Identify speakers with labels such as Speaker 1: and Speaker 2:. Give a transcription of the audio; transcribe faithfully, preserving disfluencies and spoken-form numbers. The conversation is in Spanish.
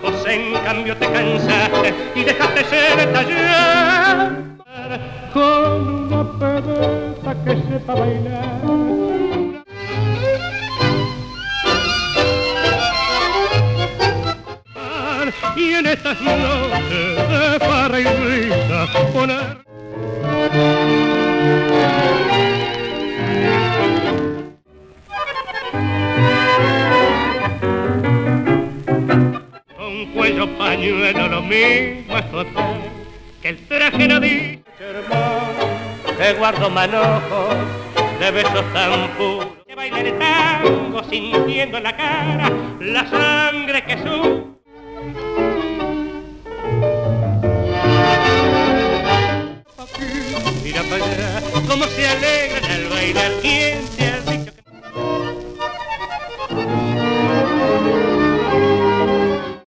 Speaker 1: Vos en cambio te cansaste y dejaste ser taller con una pedeta que sepa bailar. Y en estas noches de farra y risa poner con cuello pañuelo lo mismo es tu hotel, que el traje no dice hermano, que guardo manojos de besos tan puros, que baila el tango sintiendo en la cara la sangre que sube.